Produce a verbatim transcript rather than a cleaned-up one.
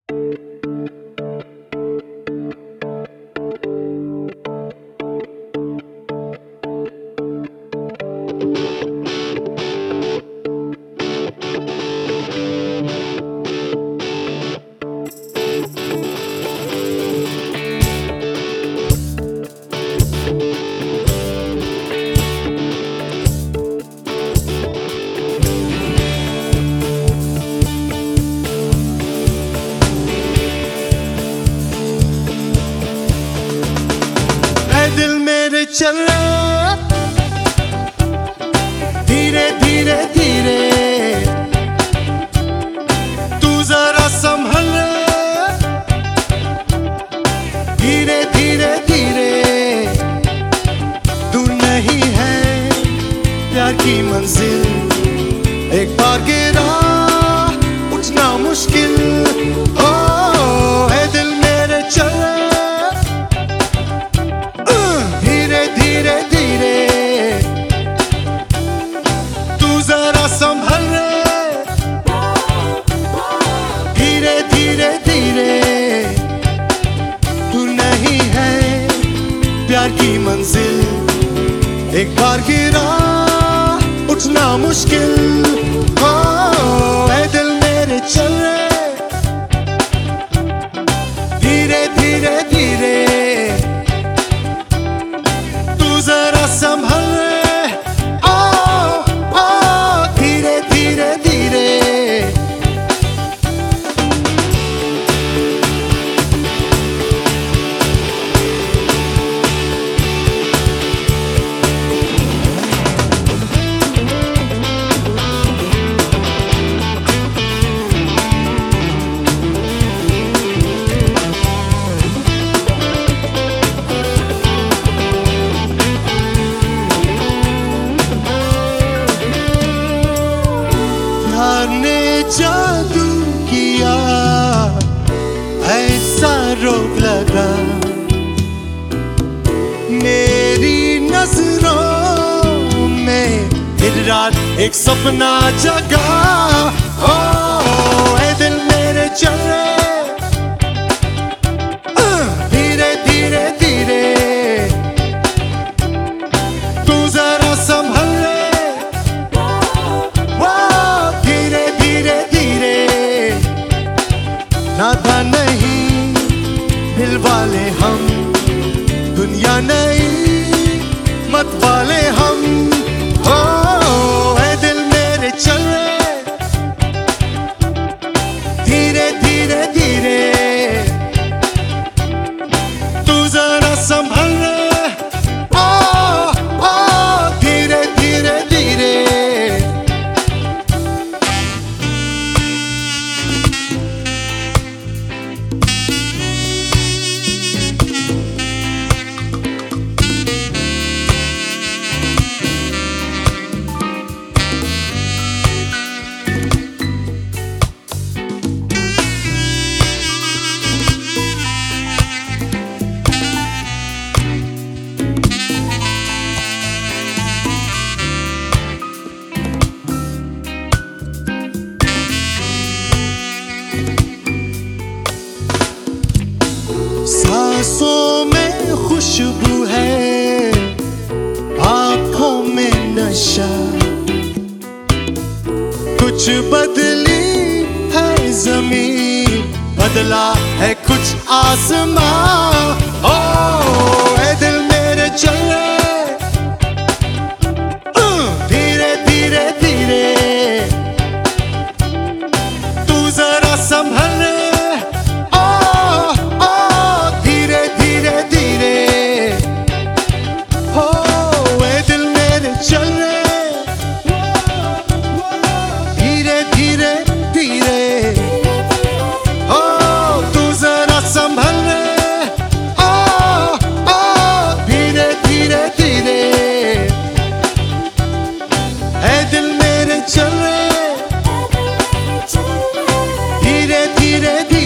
दिल मेरे चल धीरे धीरे धीरे, तू जरा संभल धीरे धीरे धीरे। दूर नहीं है प्यार की मंजिल, एक बार गिरा उठना मुश्किल। ओ है दिल मेरे चल धीरे धीरे, तू जरा संभल धीरे धीरे धीरे। तू नहीं है प्यार की मंजिल, एक बार गिरा उठना मुश्किल। ओ है दिल मेरे चल धीरे धीरे धीरे, जरा संभल ओ ओ धीरे धीरे धीरे। ने जादू किया ऐसा रोग लगा, मेरी नजरों में दिन रात एक सपना जगा। ओ है दिल मेरे चल धीरे धीरे धीरे, तू जरा संभल नाता नहीं दिल वाले हम, दुनिया नहीं मत वाले हम। हो है दिल मेरे चल धीरे धीरे धीरे, तू जरा संभल ओ ओ धीरे धीरे धीरे। सांसों में खुशबू है, आंखों में नशा, कुछ बदली है जमीन, बदला है कुछ आसमां। ओ है दिल मेरे चल धीरे धीरे धीरे, तू जरा संभल चल धीरे धीरे धीरे। ओ तू जरा संभल ओ ओ धीरे धीरे धीरे, है दिल मेरे चल धीरे धीरे धीरे।